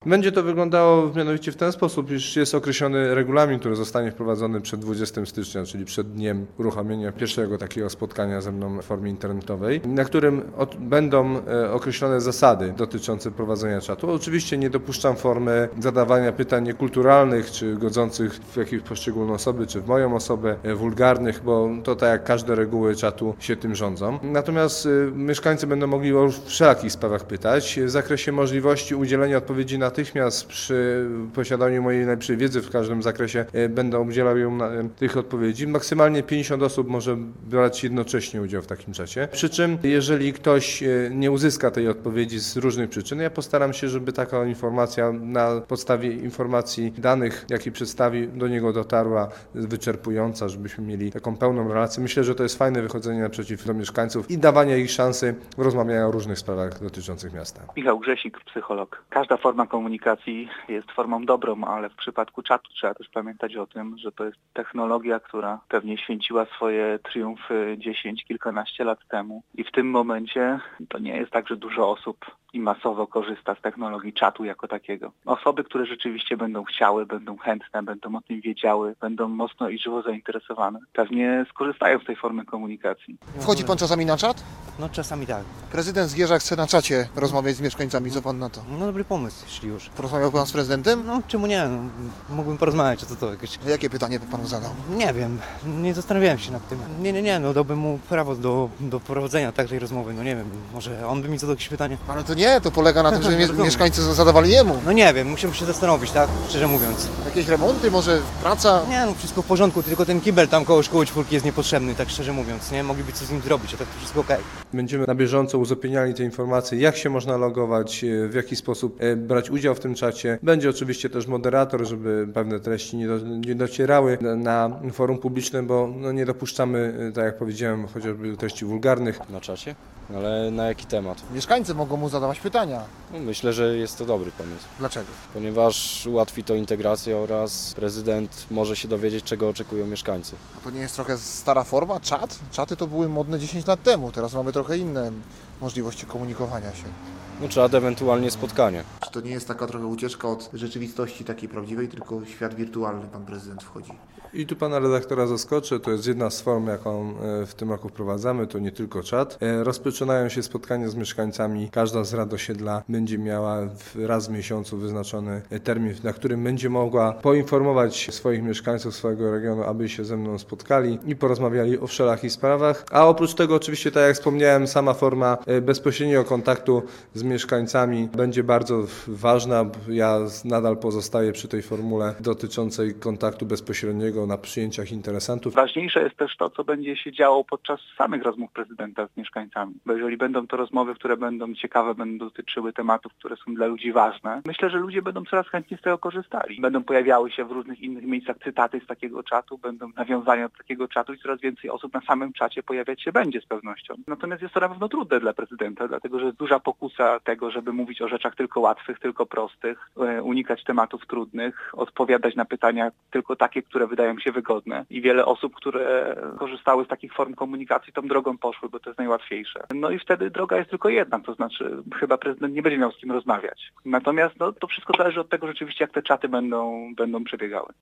Będzie to wyglądało mianowicie w ten sposób, iż jest określony regulamin, który zostanie wprowadzony przed 20 stycznia, czyli przed dniem uruchomienia pierwszego takiego spotkania ze mną w formie internetowej, na którym będą określone zasady dotyczące prowadzenia czatu. Oczywiście nie dopuszczam formy zadawania pytań niekulturalnych, czy godzących w jakieś poszczególne osoby, czy w moją osobę, wulgarnych, bo to tak jak każde reguły czatu się tym rządzą. Natomiast mieszkańcy będą mogli o wszelakich sprawach pytać. W zakresie możliwości udzielenia odpowiedzi natychmiast przy posiadaniu mojej najlepszej wiedzy w każdym zakresie będę udzielał tych odpowiedzi. Maksymalnie 50 osób może brać jednocześnie udział w takim czacie. Przy czym, jeżeli ktoś nie uzyska tej odpowiedzi z różnych przyczyn, ja postaram się, żeby taka informacja na podstawie informacji, danych, jakie przedstawi, do niego dotarła wyczerpująca, żebyśmy mieli taką pełną relację. Myślę, że to jest fajne wychodzenie naprzeciw do mieszkańców i dawanie ich szansy rozmawiania o różnych sprawach dotyczących miasta. Michał Grzesik, psycholog. Każda forma komunikacji jest formą dobrą, ale w przypadku czatu trzeba też pamiętać o tym, że to jest technologia, która pewnie święciła swoje triumfy kilkanaście lat temu. I w tym momencie to nie jest tak, że dużo osób i masowo korzysta z technologii czatu jako takiego. Osoby, które rzeczywiście będą chciały, będą chętne, będą o tym wiedziały, będą mocno i żywo zainteresowane, pewnie skorzystają z tej formy komunikacji. Wchodzi pan czasami na czat? No czasami tak. Prezydent Zgierza chce na czacie rozmawiać z mieszkańcami. Co pan na to? No dobry pomysł, jeśli już. Porozmawiał pan z prezydentem? No czemu nie? No, mógłbym porozmawiać, co to jakieś... Jakie pytanie by panu zadał? Nie wiem, nie zastanawiałem się nad tym. Nie, no dałbym mu prawo do prowadzenia takiej rozmowy, no nie wiem, może on by mi zadał jakieś pytanie. Ale to nie, to polega na tym, że Rozumiem. mieszkańcy zadawali jemu. No nie wiem, musiałbym się zastanowić, tak? Szczerze mówiąc. Jakieś remonty, może praca? Nie, no wszystko w porządku, tylko ten kibel tam koło szkoły czwórki jest niepotrzebny, tak szczerze mówiąc, nie? Mogliby coś z nim zrobić, a tak to wszystko okej. Będziemy na bieżąco uzupełniali te informacje, jak się można logować, w jaki sposób brać udział w tym czacie. Będzie oczywiście też moderator, żeby pewne treści nie docierały na forum publiczne, bo nie dopuszczamy, tak jak powiedziałem, chociażby treści wulgarnych. Na czacie? Ale na jaki temat? Mieszkańcy mogą mu zadawać pytania. No, myślę, że jest to dobry pomysł, Dlaczego? ponieważ ułatwi to integrację oraz prezydent może się dowiedzieć, czego oczekują mieszkańcy. A to nie jest trochę stara forma? Czat? Czaty to były modne 10 lat temu. Teraz mamy trochę inne możliwości komunikowania się. No czat, ewentualnie spotkanie. Czy to nie jest taka trochę ucieczka od rzeczywistości takiej prawdziwej, tylko świat wirtualny pan prezydent wchodzi? I tu pana redaktora zaskoczę, to jest jedna z form, jaką w tym roku wprowadzamy, to nie tylko czat. Rozpoczynają się spotkania z mieszkańcami, każda z rad osiedla będzie miała raz w miesiącu wyznaczony termin, na którym będzie mogła poinformować swoich mieszkańców swojego regionu, aby się ze mną spotkali i porozmawiali o wszelakich sprawach. A oprócz tego oczywiście, tak jak wspomniałem, sama forma bezpośredniego kontaktu z mieszkańcami będzie bardzo ważna. Ja nadal pozostaję przy tej formule dotyczącej kontaktu bezpośredniego na przyjęciach interesantów. Ważniejsze jest też to, co będzie się działo podczas samych rozmów prezydenta z mieszkańcami. Bo jeżeli będą to rozmowy, które będą ciekawe, będą dotyczyły tematów, które są dla ludzi ważne, myślę, że ludzie będą coraz chętniej z tego korzystali. Będą pojawiały się w różnych innych miejscach cytaty z takiego czatu, będą nawiązania do takiego czatu i coraz więcej osób na samym czacie pojawiać się będzie z pewnością. Natomiast jest to na pewno trudne dla prezydenta, dlatego że jest duża pokusa tego, żeby mówić o rzeczach tylko łatwych, tylko prostych, unikać tematów trudnych, odpowiadać na pytania tylko takie, które wydają się wygodne. I wiele osób, które korzystały z takich form komunikacji, tą drogą poszły, bo to jest najłatwiejsze. No i wtedy droga jest tylko jedna, to znaczy chyba prezydent nie będzie miał z kim rozmawiać. Natomiast to wszystko zależy od tego rzeczywiście, jak te czaty będą przebiegały.